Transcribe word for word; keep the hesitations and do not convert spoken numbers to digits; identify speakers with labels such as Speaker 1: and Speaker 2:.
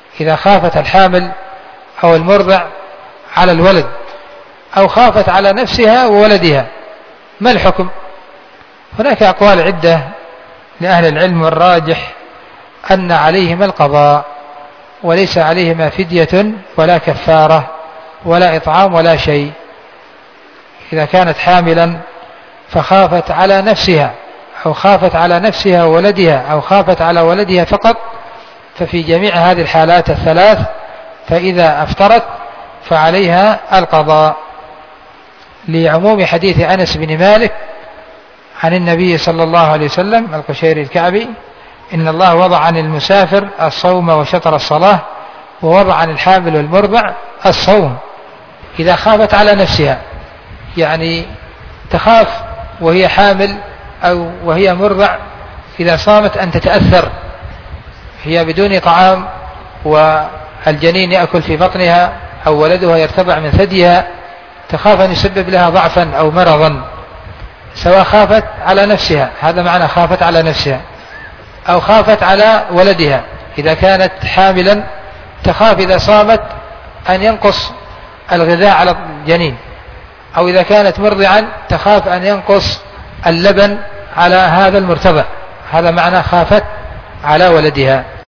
Speaker 1: إذا خافت الحامل أو المرضع على الولد أو خافت على نفسها وولدها ما الحكم؟ هناك أقوال عدة لأهل العلم، والراجح أن عليهما القضاء وليس عليهما فدية ولا كفارة ولا إطعام ولا شيء. إذا كانت حاملا فخافت على نفسها أو خافت على نفسها وولدها أو خافت على ولدها فقط، ففي جميع هذه الحالات الثلاث فإذا أفطرت فعليها القضاء، لعموم حديث أنس بن مالك عن النبي صلى الله عليه وسلم القشيري الكعبي: إن الله وضع عن المسافر الصوم وشطر الصلاة، ووضع عن الحامل والمرضع الصوم إذا خافت على نفسها، يعني تخاف وهي حامل أو وهي مرضع إذا صامت أن تتأثر، هي بدون طعام والجنين يأكل في بطنها أو ولدها يرتضع من ثديها، تخاف أن يسبب لها ضعفا أو مرضا، سواء خافت على نفسها، هذا معنى خافت على نفسها، أو خافت على ولدها. إذا كانت حاملا تخاف إذا صامت أن ينقص الغذاء على الجنين، أو إذا كانت مرضعا تخاف أن ينقص اللبن على هذا المرتضع، هذا معنى خافت على ولدها.